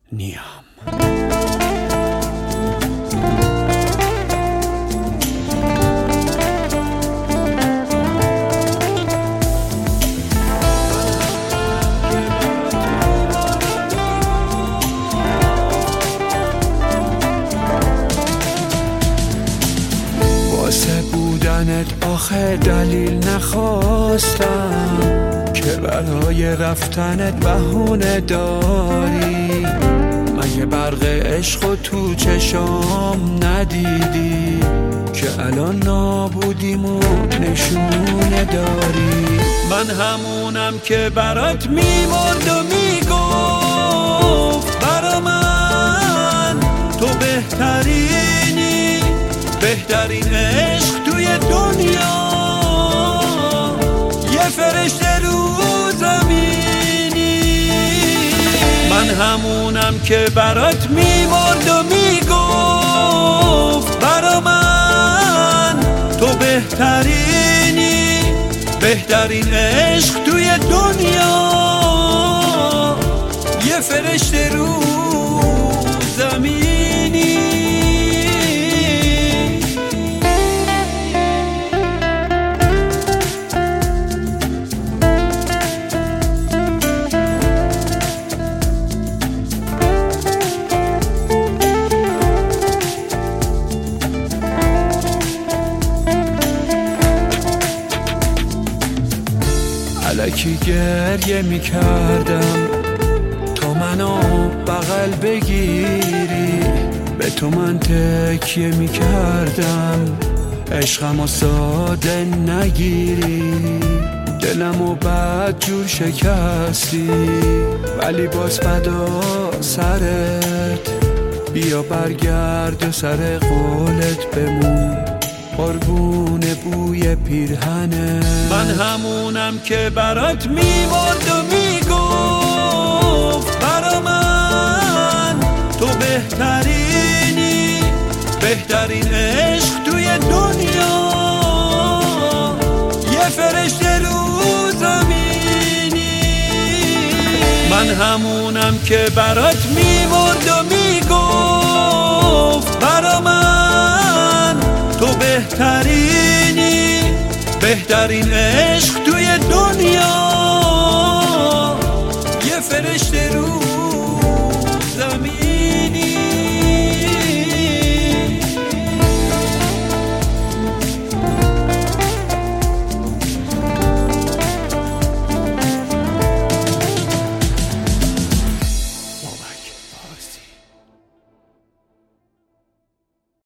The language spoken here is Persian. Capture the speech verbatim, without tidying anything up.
نیام. واسه بودنت آخه دلیل نخواستم که برای رفتنت بهونه داری. مگه برق عشق و تو چشام ندیدی که الان نابودیمو نشونه داری؟ من همونم که برات میمرد و میگفت برا من تو بهترینی، بهترین عشق توی دنیا، یه فرشته رو زمینی. من همونم که برات میمرد و میگفت برا من تو بهترینی، بهترین عشق توی دنیا، یه فرشته رو زمینی. الکی گریه میکردم تو منو بغل بگیری، به تو من تکیه میکردم عشقمو ساده نگیری. دلمو بد جور شکستی ولی باز فدا سرت، بیا برگرد و سر قولت بمون قربون بوی پیرهنه. من همونم که برات میمرد و میگفت برا من تو بهترینی، بهترین عشق توی دنیا، یه فرشته رو زمینی. من همونم که برات میمرد و میگفت برا من تو بهترینی، بهترین عشق توی دنیا، یه فرشته رو زمین.